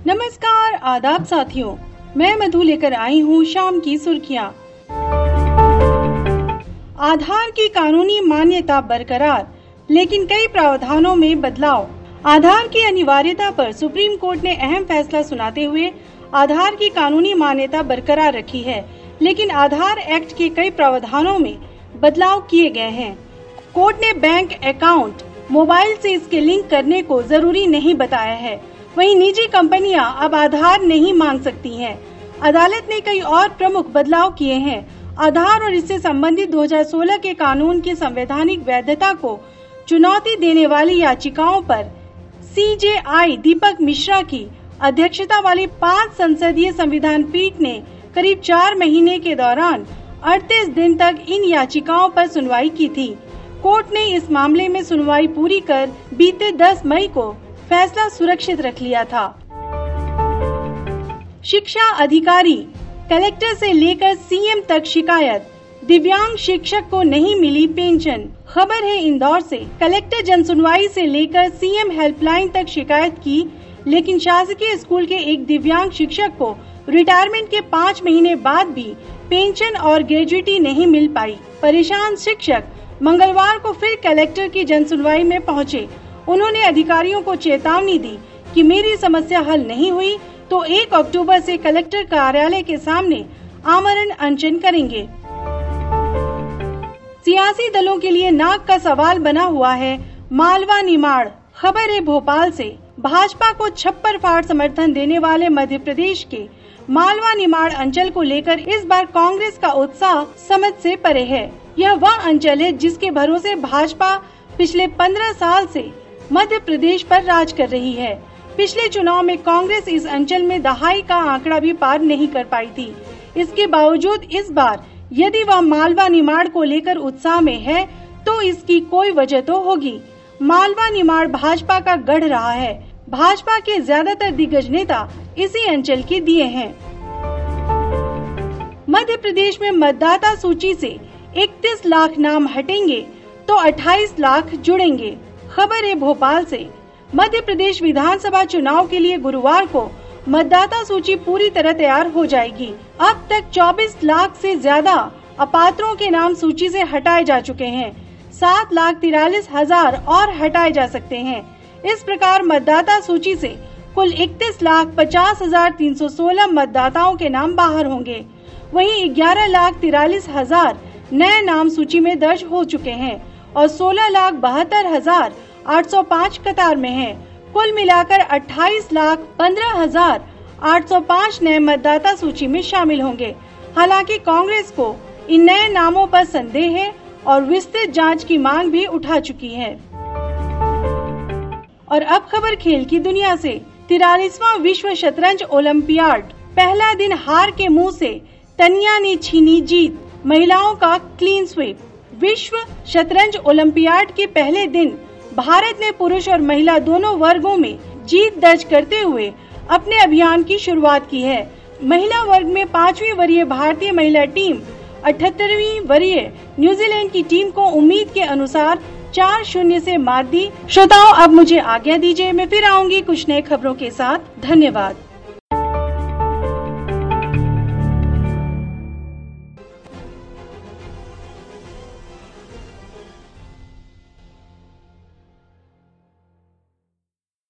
नमस्कार, आदाब साथियों, मैं मधु लेकर आई हूँ शाम की सुर्खियाँ। आधार की कानूनी मान्यता बरकरार, लेकिन कई प्रावधानों में बदलाव। आधार की अनिवार्यता पर सुप्रीम कोर्ट ने अहम फैसला सुनाते हुए आधार की कानूनी मान्यता बरकरार रखी है, लेकिन आधार एक्ट के कई प्रावधानों में बदलाव किए गए हैं। कोर्ट ने बैंक अकाउंट मोबाइल से इसके लिंक करने को जरूरी नहीं बताया है। वहीं निजी कंपनियां अब आधार नहीं मांग सकती हैं। अदालत ने कई और प्रमुख बदलाव किए हैं। आधार और इससे संबंधित 2016 के कानून की संवैधानिक वैधता को चुनौती देने वाली याचिकाओं पर CJI दीपक मिश्रा की अध्यक्षता वाली 5 संसदीय संविधान पीठ ने करीब 4 महीने के दौरान 38 दिन तक इन याचिकाओं पर सुनवाई की थी। कोर्ट ने इस मामले में सुनवाई पूरी कर बीते 10 मई को फैसला सुरक्षित रख लिया था। शिक्षा अधिकारी, कलेक्टर से लेकर CM तक शिकायत, दिव्यांग शिक्षक को नहीं मिली पेंशन। खबर है इंदौर से। कलेक्टर जनसुनवाई से लेकर CM हेल्पलाइन तक शिकायत की, लेकिन शासकीय स्कूल के एक दिव्यांग शिक्षक को रिटायरमेंट के 5 महीने बाद भी पेंशन और ग्रेजुइटी नहीं मिल पाई। परेशान शिक्षक मंगलवार को फिर कलेक्टर की जनसुनवाई में पहुंचे। उन्होंने अधिकारियों को चेतावनी दी कि मेरी समस्या हल नहीं हुई तो 1 अक्टूबर से कलेक्टर कार्यालय के सामने आमरण अनशन करेंगे। सियासी दलों के लिए नाक का सवाल बना हुआ है मालवा निमाड़। खबर है भोपाल से। भाजपा को छप्पर फाड़ समर्थन देने वाले मध्य प्रदेश के मालवा निमाड़ अंचल को लेकर इस बार कांग्रेस का उत्साह समझ से परे है। यह वह अंचल है जिसके भरोसे भाजपा पिछले 15 साल से मध्य प्रदेश पर राज कर रही है। पिछले चुनाव में कांग्रेस इस अंचल में दहाई का आंकड़ा भी पार नहीं कर पाई थी। इसके बावजूद इस बार यदि वह मालवा निमाड़ को लेकर उत्साह में है तो इसकी कोई वजह तो होगी। मालवा निमाड़ भाजपा का गढ़ रहा है। भाजपा के ज्यादातर दिग्गज नेता इसी अंचल के दिए हैं। मध्य प्रदेश में मतदाता सूची से 31 लाख नाम हटेंगे तो 28 लाख जुड़ेंगे। खबर है भोपाल से। मध्य प्रदेश विधानसभा चुनाव के लिए गुरुवार को मतदाता सूची पूरी तरह तैयार हो जाएगी। अब तक 24 लाख से ज्यादा अपात्रों के नाम सूची से हटाए जा चुके हैं। 7,43,000 और हटाए जा सकते हैं। इस प्रकार मतदाता सूची से कुल 31,50,316 मतदाताओं के नाम बाहर होंगे। वहीं 11,43,000 नए नाम सूची में दर्ज हो चुके हैं और 16,72,805 कतार में हैं। कुल मिलाकर 28,15,805 नए मतदाता सूची में शामिल होंगे। हालांकि कांग्रेस को इन नए नामों पर संदेह है और विस्तृत जांच की मांग भी उठा चुकी है। और अब खबर खेल की दुनिया से। 43वां विश्व शतरंज ओलंपियाड, पहला दिन हार के मुंह से तनिया ने छीनी जीत। महिलाओं का क्लीन स्वीप। विश्व शतरंज ओलंपियाड के पहले दिन भारत ने पुरुष और महिला दोनों वर्गों में जीत दर्ज करते हुए अपने अभियान की शुरुआत की है। महिला वर्ग में 5वीं वरीय भारतीय महिला टीम 78वीं वरीय न्यूजीलैंड की टीम को उम्मीद के अनुसार 4-0 से मात दी। श्रोताओं, अब मुझे आज्ञा दीजिए। मैं फिर आऊंगी कुछ नए खबरों के साथ। धन्यवाद।